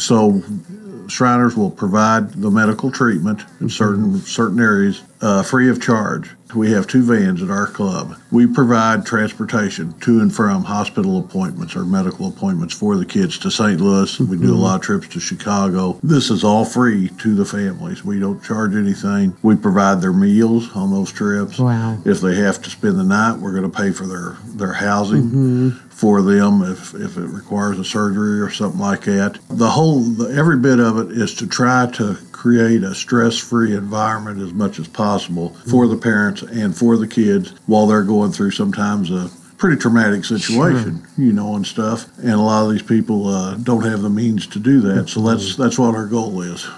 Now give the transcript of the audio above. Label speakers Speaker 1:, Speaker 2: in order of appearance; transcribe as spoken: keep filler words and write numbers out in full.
Speaker 1: So Shriners will provide the medical treatment in certain certain areas uh, free of charge. We have two vans at our club. We provide transportation to and from hospital appointments or medical appointments for the kids to Saint Louis. We do a lot of trips to Chicago. This is all free to the families. We don't charge anything. We provide their meals on those trips.
Speaker 2: Wow.
Speaker 1: If they have to spend the night, we're going to pay for their, their housing. Mm-hmm. for them if, if it requires a surgery or something like that. The whole, the, every bit of it is to try to create a stress-free environment as much as possible for the parents and for the kids while they're going through sometimes a pretty traumatic situation, sure. you know, and stuff. And a lot of these people uh, don't have the means to do that. So that's that's what our goal is.